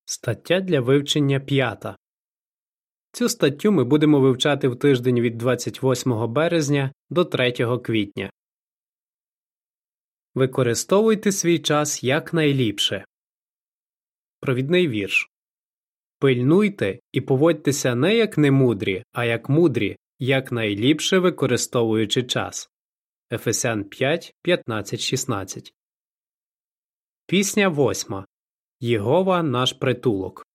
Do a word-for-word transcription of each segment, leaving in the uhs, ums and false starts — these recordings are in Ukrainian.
Стаття для вивчення п'ята. Цю статтю ми будемо вивчати в тиждень від двадцять восьмого березня до третього квітня. Використовуйте свій час якнайліпше. Провідний вірш. Пильнуйте і поводьтеся не як немудрі, а як мудрі, якнайліпше використовуючи час. Ефесян п'ять, п'ятнадцять шістнадцять. Пісня восьма. Єгова – наш притулок.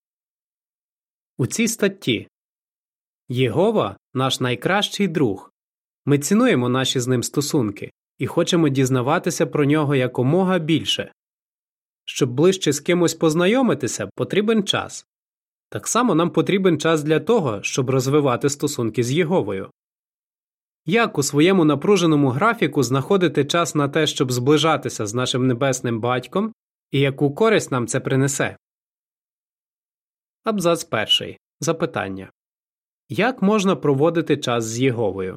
У цій статті Єгова – наш найкращий друг. Ми цінуємо наші з ним стосунки і хочемо дізнаватися про нього якомога більше. Щоб ближче з кимось познайомитися, потрібен час. Так само нам потрібен час для того, щоб розвивати стосунки з Єговою. Як у своєму напруженому графіку знаходити час на те, щоб зближатися з нашим Небесним Батьком, і яку користь нам це принесе? Абзац перший. Запитання. Як можна проводити час з Єговою?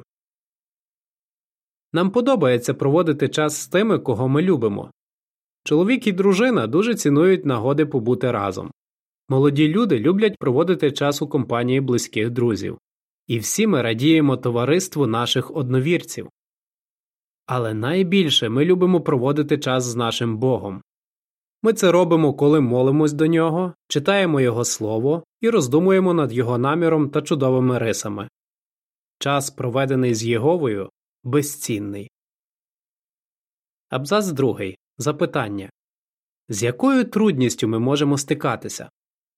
Нам подобається проводити час з тими, кого ми любимо. Чоловік і дружина дуже цінують нагоди побути разом. Молоді люди люблять проводити час у компанії близьких друзів. І всі ми радіємо товариству наших одновірців. Але найбільше ми любимо проводити час з нашим Богом. Ми це робимо, коли молимось до Нього, читаємо Його Слово і роздумуємо над Його наміром та чудовими рисами. Час, проведений з Єговою, безцінний. Абзац другий. Запитання. З якою трудністю ми можемо стикатися?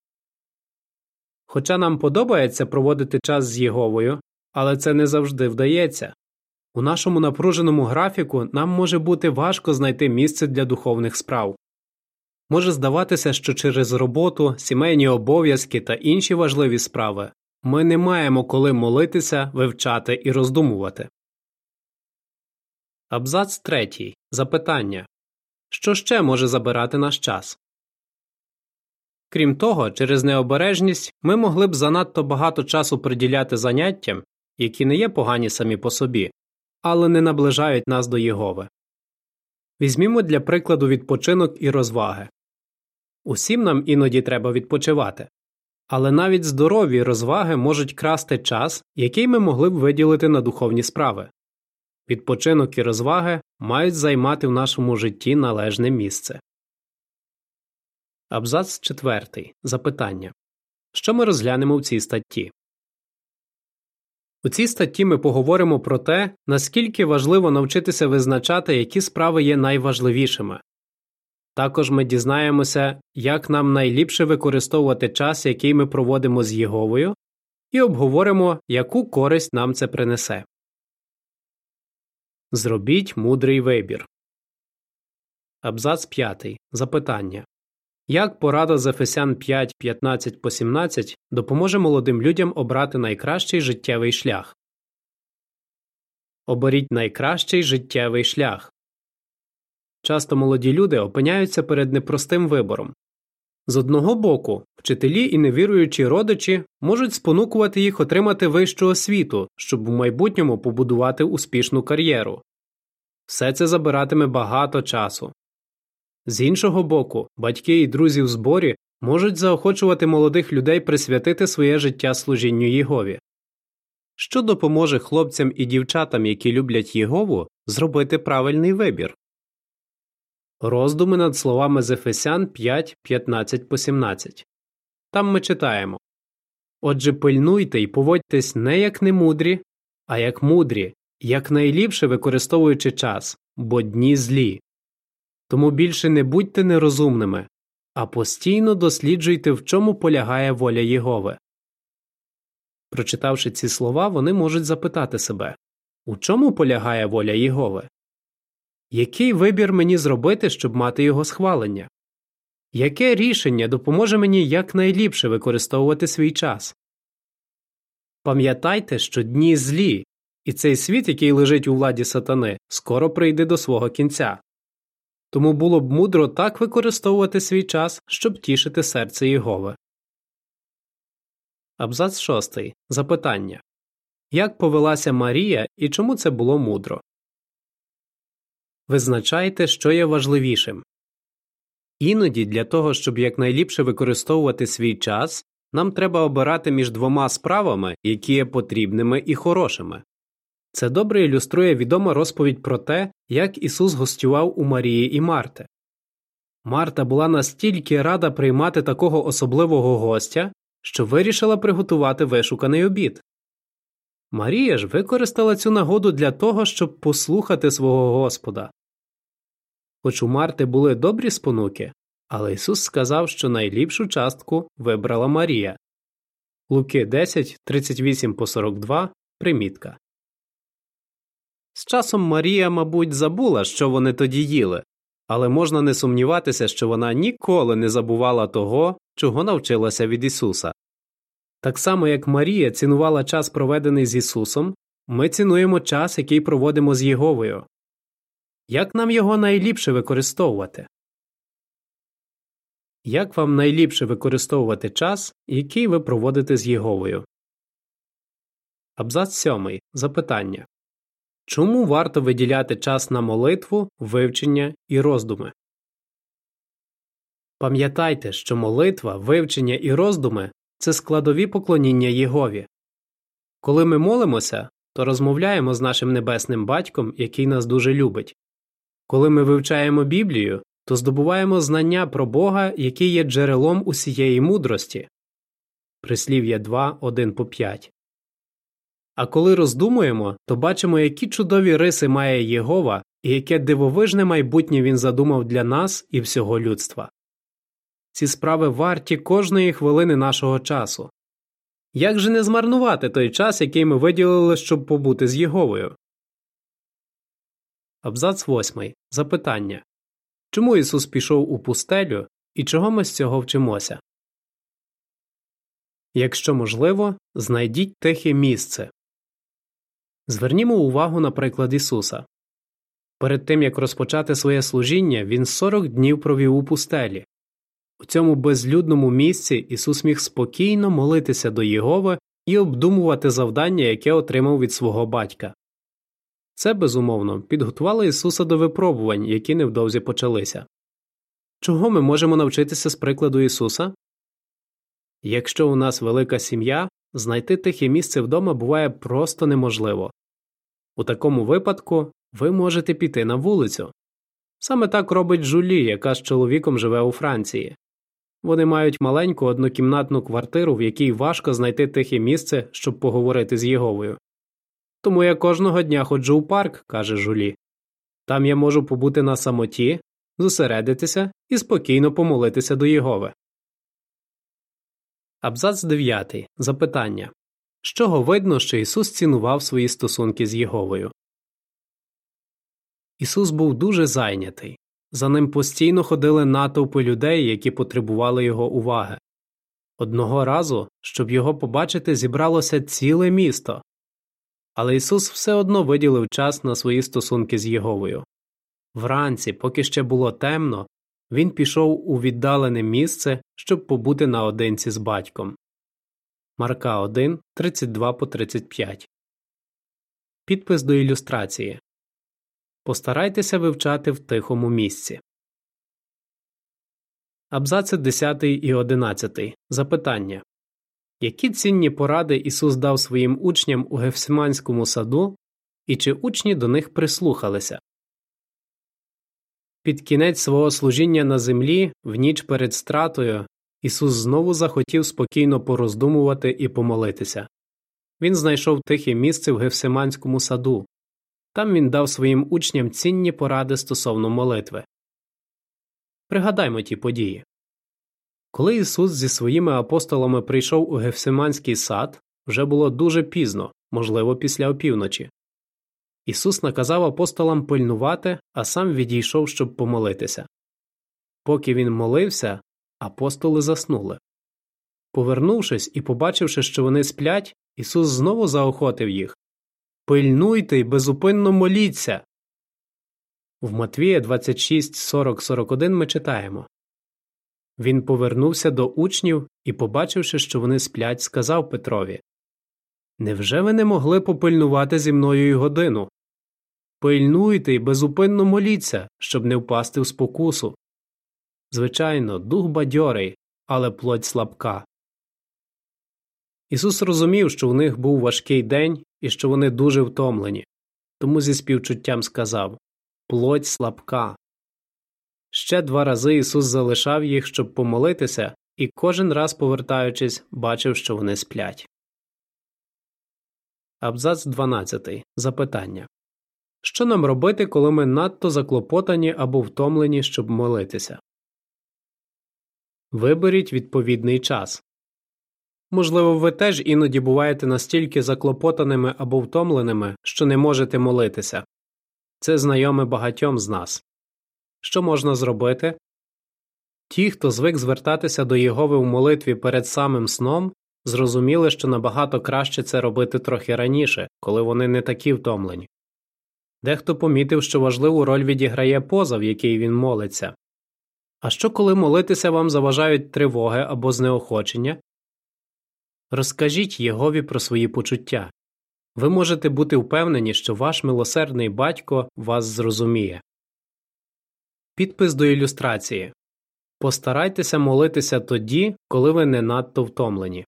Хоча нам подобається проводити час з Єговою, але це не завжди вдається. У нашому напруженому графіку нам може бути важко знайти місце для духовних справ. Може здаватися, що через роботу, сімейні обов'язки та інші важливі справи ми не маємо коли молитися, вивчати і роздумувати. Абзац третій. Запитання. Що ще може забирати наш час? Крім того, через необережність ми могли б занадто багато часу приділяти заняттям, які не є погані самі по собі, але не наближають нас до Єгови. Візьмімо для прикладу відпочинок і розваги. Усім нам іноді треба відпочивати. Але навіть здорові розваги можуть красти час, який ми могли б виділити на духовні справи. Відпочинок і розваги мають займати в нашому житті належне місце. Абзац четвертий. Запитання. Що ми розглянемо в цій статті? У цій статті ми поговоримо про те, наскільки важливо навчитися визначати, які справи є найважливішими. Також ми дізнаємося, як нам найліпше використовувати час, який ми проводимо з Єговою, і обговоримо, яку користь нам це принесе. Зробіть мудрий вибір. Абзац п'ятий. Запитання. Як порада з Ефесян п'ять, п'ятнадцять по сімнадцять допоможе молодим людям обрати найкращий життєвий шлях? Оберіть найкращий життєвий шлях. Часто молоді люди опиняються перед непростим вибором. З одного боку, вчителі і невіруючі родичі можуть спонукувати їх отримати вищу освіту, щоб у майбутньому побудувати успішну кар'єру. Все це забиратиме багато часу. З іншого боку, батьки і друзі в зборі можуть заохочувати молодих людей присвятити своє життя служінню Єгові. Що допоможе хлопцям і дівчатам, які люблять Єгову, зробити правильний вибір? Роздуми над словами з Ефесян п'ять, п'ятнадцять по сімнадцять. Там ми читаємо. Отже, пильнуйте і поводьтесь не як немудрі, а як мудрі, якнайліпше використовуючи час, бо дні злі. Тому більше не будьте нерозумними, а постійно досліджуйте, в чому полягає воля Єгови. Прочитавши ці слова, вони можуть запитати себе, у чому полягає воля Єгови? Який вибір мені зробити, щоб мати його схвалення? Яке рішення допоможе мені якнайліпше використовувати свій час? Пам'ятайте, що дні злі, і цей світ, який лежить у владі сатани, скоро прийде до свого кінця. Тому було б мудро так використовувати свій час, щоб тішити серце Єгови. Абзац шостий. Запитання. Як повелася Марія і чому це було мудро? Визначайте, що є важливішим. Іноді для того, щоб якнайліпше використовувати свій час, нам треба обирати між двома справами, які є потрібними і хорошими. Це добре ілюструє відома розповідь про те, як Ісус гостював у Марії і Марти. Марта була настільки рада приймати такого особливого гостя, що вирішила приготувати вишуканий обід. Марія ж використала цю нагоду для того, щоб послухати свого Господа. Хоч у Марти були добрі спонуки, але Ісус сказав, що найліпшу частку вибрала Марія. Луки десять, тридцять вісім по сорок два, примітка. З часом Марія, мабуть, забула, що вони тоді їли, але можна не сумніватися, що вона ніколи не забувала того, чого навчилася від Ісуса. Так само, як Марія цінувала час, проведений з Ісусом, ми цінуємо час, який проводимо з Єговою. Як нам його найліпше використовувати? Як вам найліпше використовувати час, який ви проводите з Єговою? Абзац сьомий. Запитання. Чому варто виділяти час на молитву, вивчення і роздуми? Пам'ятайте, що молитва, вивчення і роздуми – це складові поклоніння Єгові. Коли ми молимося, то розмовляємо з нашим Небесним Батьком, який нас дуже любить. Коли ми вивчаємо Біблію, то здобуваємо знання про Бога, який є джерелом усієї мудрості. Прислів'я два, один по п'ять. А коли роздумуємо, то бачимо, які чудові риси має Єгова і яке дивовижне майбутнє Він задумав для нас і всього людства. Ці справи варті кожної хвилини нашого часу. Як же не змарнувати той час, який ми виділили, щоб побути з Єговою? Абзац восьмий. Запитання. Чому Ісус пішов у пустелю і чого ми з цього вчимося? Якщо можливо, знайдіть тихе місце. Звернімо увагу на приклад Ісуса. Перед тим, як розпочати своє служіння, Він сорок днів провів у пустелі. У цьому безлюдному місці Ісус міг спокійно молитися до Єгови і обдумувати завдання, яке отримав від свого Батька. Це, безумовно, підготувало Ісуса до випробувань, які невдовзі почалися. Чого ми можемо навчитися з прикладу Ісуса? Якщо у нас велика сім'я, знайти тихе місце вдома буває просто неможливо. У такому випадку ви можете піти на вулицю. Саме так робить Жулі, яка з чоловіком живе у Франції. Вони мають маленьку однокімнатну квартиру, в якій важко знайти тихе місце, щоб поговорити з Єговою. Тому я кожного дня ходжу у парк, каже Жулі. Там я можу побути на самоті, зосередитися і спокійно помолитися до Єгови. Абзац дев'ятий. Запитання. З чого видно, що Ісус цінував свої стосунки з Єговою? Ісус був дуже зайнятий. За ним постійно ходили натовпи людей, які потребували Його уваги. Одного разу, щоб Його побачити, зібралося ціле місто. Але Ісус все одно виділив час на свої стосунки з Єговою. Вранці, поки ще було темно, Він пішов у віддалене місце, щоб побути наодинці з Батьком. Марка один, тридцять два по тридцять п'ять. Підпис до ілюстрації. Постарайтеся вивчати в тихому місці. Абзаци десятий і одинадцятий. Запитання. Які цінні поради Ісус дав своїм учням у Гефсиманському саду, і чи учні до них прислухалися? Під кінець свого служіння на землі, в ніч перед стратою, Ісус знову захотів спокійно пороздумувати і помолитися. Він знайшов тихе місце в Гефсиманському саду. Там Він дав своїм учням цінні поради стосовно молитви. Пригадаймо ті події. Коли Ісус зі своїми апостолами прийшов у Гефсиманський сад, вже було дуже пізно, можливо, після опівночі. Ісус наказав апостолам пильнувати, а сам відійшов, щоб помолитися. Поки Він молився, апостоли заснули. Повернувшись і побачивши, що вони сплять, Ісус знову заохотив їх. «Пильнуйте й безупинно моліться!» В Матвія двадцять шість, сорок, сорок один ми читаємо. Він повернувся до учнів і, побачивши, що вони сплять, сказав Петрові: «Невже ви не могли попильнувати зі мною й годину? Пильнуйте й безупинно моліться, щоб не впасти в спокусу. Звичайно, дух бадьорий, але плоть слабка. Ісус розумів, що у них був важкий день і що вони дуже втомлені, тому зі співчуттям сказав: «Плоть слабка». Ще два рази Ісус залишав їх, щоб помолитися, і кожен раз, повертаючись, бачив, що вони сплять. Абзац дванадцятий. Запитання. Що нам робити, коли ми надто заклопотані або втомлені, щоб молитися? Виберіть відповідний час. Можливо, ви теж іноді буваєте настільки заклопотаними або втомленими, що не можете молитися. Це знайоме багатьом з нас. Що можна зробити? Ті, хто звик звертатися до Єгови в молитві перед самим сном, зрозуміли, що набагато краще це робити трохи раніше, коли вони не такі втомлені. Дехто помітив, що важливу роль відіграє поза, в якій він молиться. А що, коли молитися вам заважають тривоги або знеохочення? Розкажіть Єгові про свої почуття. Ви можете бути впевнені, що ваш милосердний батько вас зрозуміє. Підпис до ілюстрації. Постарайтеся молитися тоді, коли ви не надто втомлені.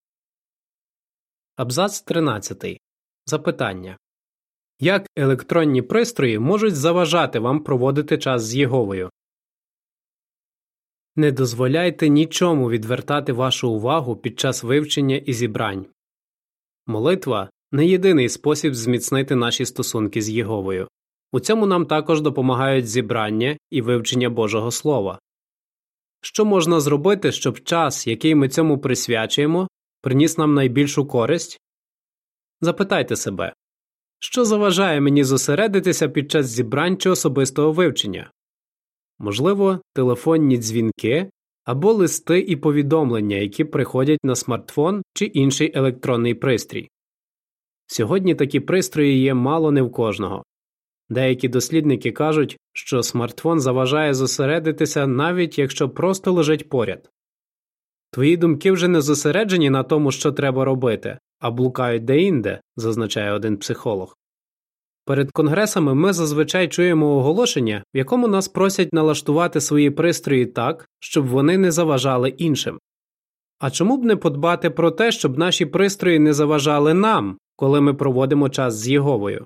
Абзац тринадцятий. Запитання. Як електронні пристрої можуть заважати вам проводити час з Єговою? Не дозволяйте нічому відвертати вашу увагу під час вивчення і зібрань. Молитва – не єдиний спосіб зміцнити наші стосунки з Єговою. У цьому нам також допомагають зібрання і вивчення Божого Слова. Що можна зробити, щоб час, який ми цьому присвячуємо, приніс нам найбільшу користь? Запитайте себе, що заважає мені зосередитися під час зібрань чи особистого вивчення? Можливо, телефонні дзвінки або листи і повідомлення, які приходять на смартфон чи інший електронний пристрій. Сьогодні такі пристрої є мало не в кожного. Деякі дослідники кажуть, що смартфон заважає зосередитися, навіть якщо просто лежить поряд. Твої думки вже не зосереджені на тому, що треба робити, а блукають деінде, зазначає один психолог. Перед конгресами ми зазвичай чуємо оголошення, в якому нас просять налаштувати свої пристрої так, щоб вони не заважали іншим. А чому б не подбати про те, щоб наші пристрої не заважали нам, коли ми проводимо час з Єговою?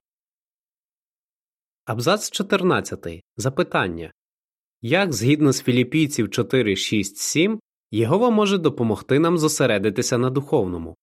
Абзац чотирнадцятий. Запитання. Як, згідно з Філіпійців чотири шість сім, Єгова може допомогти нам зосередитися на духовному?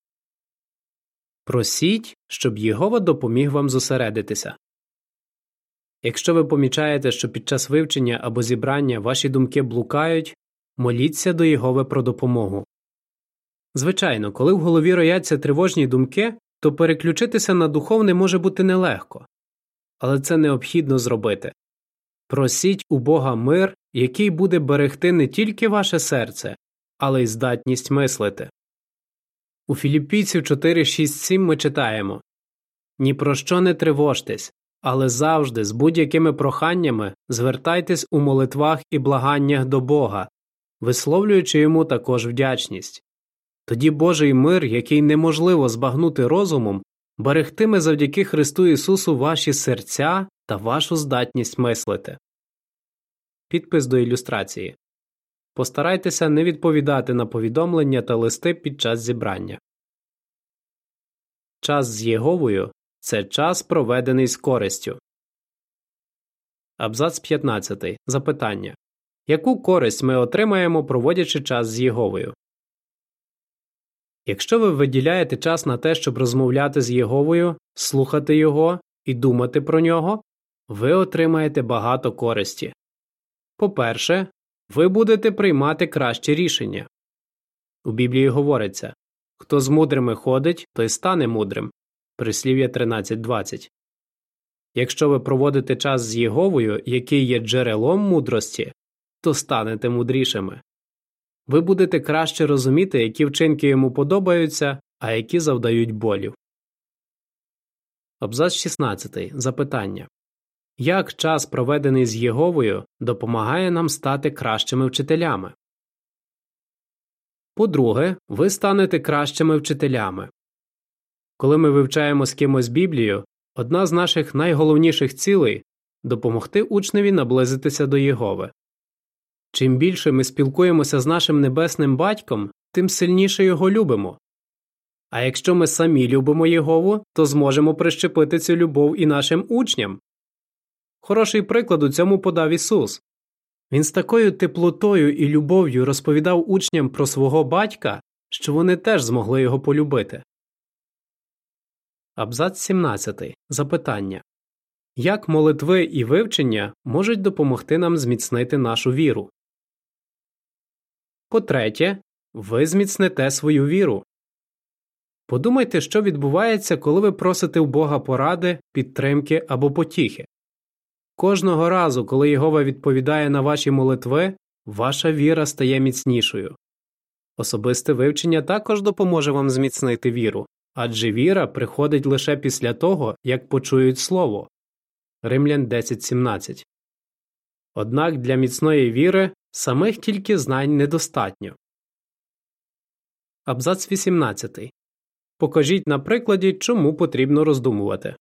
Просіть, щоб Єгова допоміг вам зосередитися. Якщо ви помічаєте, що під час вивчення або зібрання ваші думки блукають, моліться до Єгови про допомогу. Звичайно, коли в голові рояться тривожні думки, то переключитися на духовне може бути нелегко. Але це необхідно зробити. Просіть у Бога мир, який буде берегти не тільки ваше серце, але й здатність мислити. У Філіппійців чотири шість сім ми читаємо: «Ні про що не тривожтесь, але завжди з будь-якими проханнями звертайтесь у молитвах і благаннях до Бога, висловлюючи Йому також вдячність. Тоді Божий мир, який неможливо збагнути розумом, берегтиме завдяки Христу Ісусу ваші серця та вашу здатність мислити». Підпис до ілюстрації. Постарайтеся не відповідати на повідомлення та листи під час зібрання. Час з Єговою – це час, проведений з користю. Абзац п'ятнадцятий. Запитання. Яку користь ми отримаємо, проводячи час з Єговою? Якщо ви виділяєте час на те, щоб розмовляти з Єговою, слухати Його і думати про Нього, ви отримаєте багато користі. По-перше, ви будете приймати кращі рішення. У Біблії говориться: «Хто з мудрими ходить, той стане мудрим» Прислів'я тринадцять двадцять. Якщо ви проводите час з Єговою, який є джерелом мудрості, то станете мудрішими. Ви будете краще розуміти, які вчинки йому подобаються, а які завдають болів. Абзац шістнадцятий. Запитання. Як час, проведений з Єговою, допомагає нам стати кращими вчителями? По-друге, ви станете кращими вчителями. Коли ми вивчаємо з кимось Біблію, одна з наших найголовніших цілей – допомогти учневі наблизитися до Єгови. Чим більше ми спілкуємося з нашим Небесним Батьком, тим сильніше його любимо. А якщо ми самі любимо Єгову, то зможемо прищепити цю любов і нашим учням. Хороший приклад у цьому подав Ісус. Він з такою теплотою і любов'ю розповідав учням про свого батька, що вони теж змогли його полюбити. Абзац сімнадцятий. Запитання. Як молитви і вивчення можуть допомогти нам зміцнити нашу віру? По-третє, ви зміцните свою віру. Подумайте, що відбувається, коли ви просите у Бога поради, підтримки або потіхи. Кожного разу, коли Єгова відповідає на ваші молитви, ваша віра стає міцнішою. Особисте вивчення також допоможе вам зміцнити віру, адже віра приходить лише після того, як почують Слово. Римлян десять сімнадцять. Однак для міцної віри самих тільки знань недостатньо. Абзац вісімнадцятий. Покажіть на прикладі, чому потрібно роздумувати.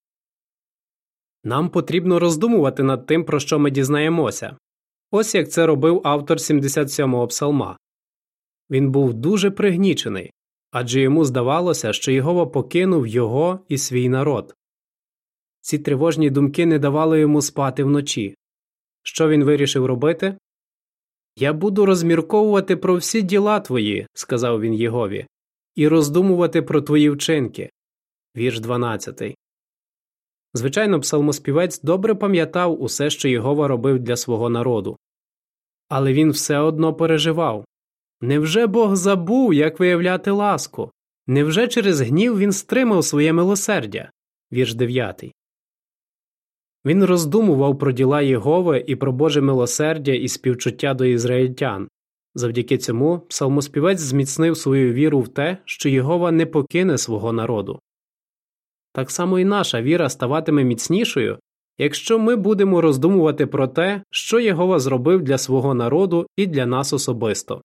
Нам потрібно роздумувати над тим, про що ми дізнаємося. Ось як це робив автор сімдесят сьомого псалма. Він був дуже пригнічений, адже йому здавалося, що Єгова покинув його і свій народ. Ці тривожні думки не давали йому спати вночі. Що він вирішив робити? «Я буду розмірковувати про всі діла твої», – сказав він Єгові, – «і роздумувати про твої вчинки». Вірш дванадцятий. Звичайно, псалмоспівець добре пам'ятав усе, що Єгова робив для свого народу. Але він все одно переживав. Невже Бог забув, як виявляти ласку? Невже через гнів він стримав своє милосердя? Вірш дев'ятий. Він роздумував про діла Єгови і про Боже милосердя і співчуття до ізраїльтян. Завдяки цьому псалмоспівець зміцнив свою віру в те, що Єгова не покине свого народу. Так само і наша віра ставатиме міцнішою, якщо ми будемо роздумувати про те, що Єгова зробив для свого народу і для нас особисто.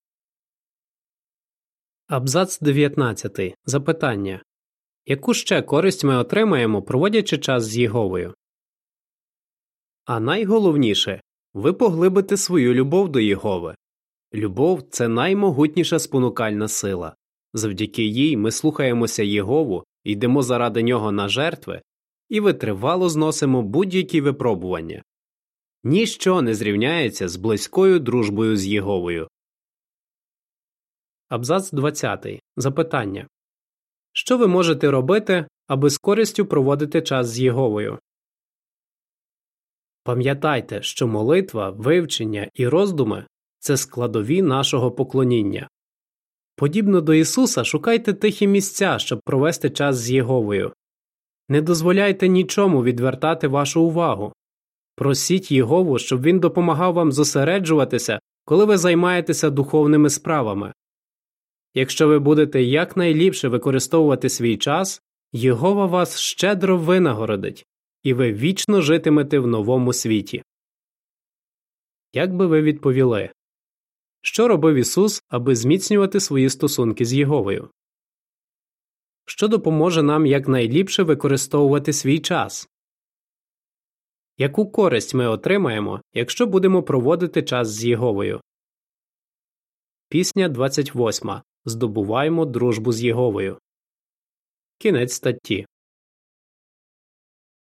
Абзац дев'ятнадцятий. Запитання. Яку ще користь ми отримаємо, проводячи час з Єговою? А найголовніше – ви поглибите свою любов до Єгови. Любов – це наймогутніша спонукальна сила. Завдяки їй ми слухаємося Єгову, йдемо заради нього на жертви і витривало зносимо будь-які випробування. Ніщо не зрівняється з близькою дружбою з Єговою. Абзац двадцятий. Запитання. Що ви можете робити, аби з користю проводити час з Єговою? Пам'ятайте, що молитва, вивчення і роздуми – це складові нашого поклоніння. Подібно до Ісуса, шукайте тихі місця, щоб провести час з Єговою. Не дозволяйте нічому відвертати вашу увагу. Просіть Єгову, щоб Він допомагав вам зосереджуватися, коли ви займаєтеся духовними справами. Якщо ви будете якнайліпше використовувати свій час, Єгова вас щедро винагородить, і ви вічно житимете в новому світі. Як би ви відповіли? Що робив Ісус, аби зміцнювати свої стосунки з Єговою? Що допоможе нам якнайліпше використовувати свій час? Яку користь ми отримаємо, якщо будемо проводити час з Єговою? Пісня двадцять восьма. Здобуваємо дружбу з Єговою. Кінець статті.